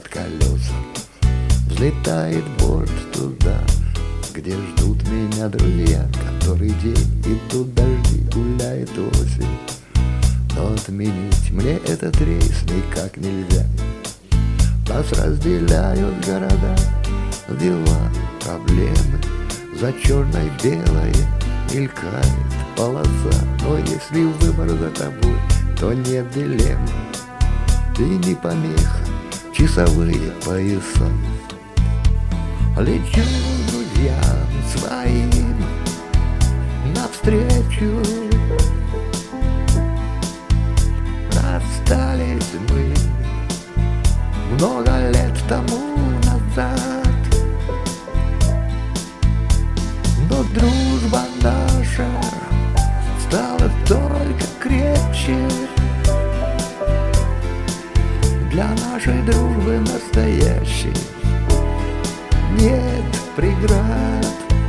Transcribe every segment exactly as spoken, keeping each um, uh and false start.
колеса. Взлетает борт туда, где ждут меня друзья, который день идут дожди, гуляет осень. Но отменить мне этот рейс никак нельзя. Нас разделяют города, дела, проблемы. За черной белой мелькает полоса. Но если выбор за тобой, то нет дилеммы. Ты не помеха, часовые пояса. Лечу друзьям своим навстречу. Расстались мы много лет тому назад, но дружба наша стала только крепче. Для нашей дружбы настоящей нет преград.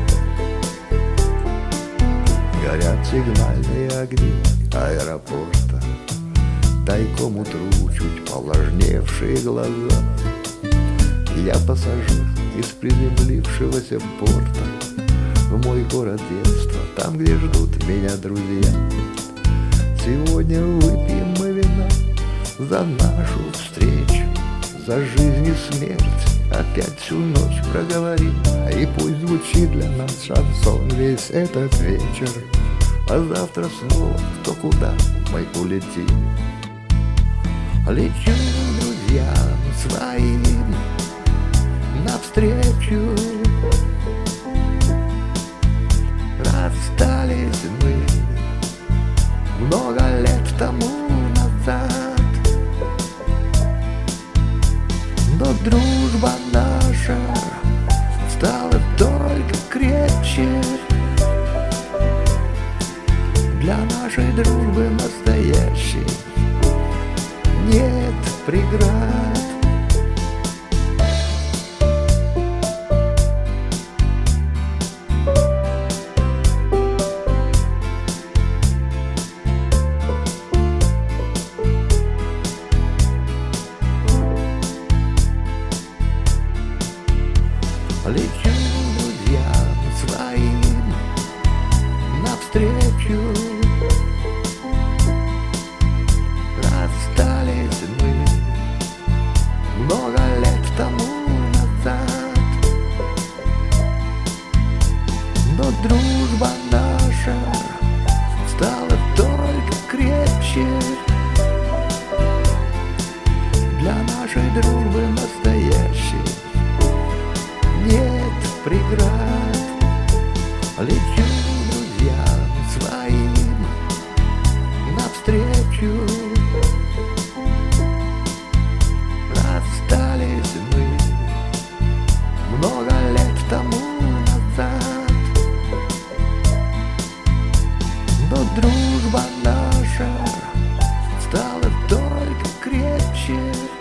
Горят сигнальные огни аэропорта, тайком утру чуть повлажневшие глаза. Я пассажир из приземлившегося порта в мой город детства, там, где ждут меня друзья. Сегодня выпьем мы вина за нашу встречу, за жизнь и смерть. Опять всю ночь проговорим, и пусть звучит для нас шансон весь этот вечер. А завтра снова кто куда мы улетим. Лечу друзьям своим навстречу. Расстались мы много лет тому назад, но дружба наша стала только крепче. Для нашей дружбы настоящей нет преград. Лечу друзьям своим навстречу. Расстались мы много лет тому назад, но дружба наша стала только крепче. Для нашей дружбы настоящей нет преград. Лечу друзьям своим навстречу. Расстались мы много лет тому назад, но дружба наша стала только крепче.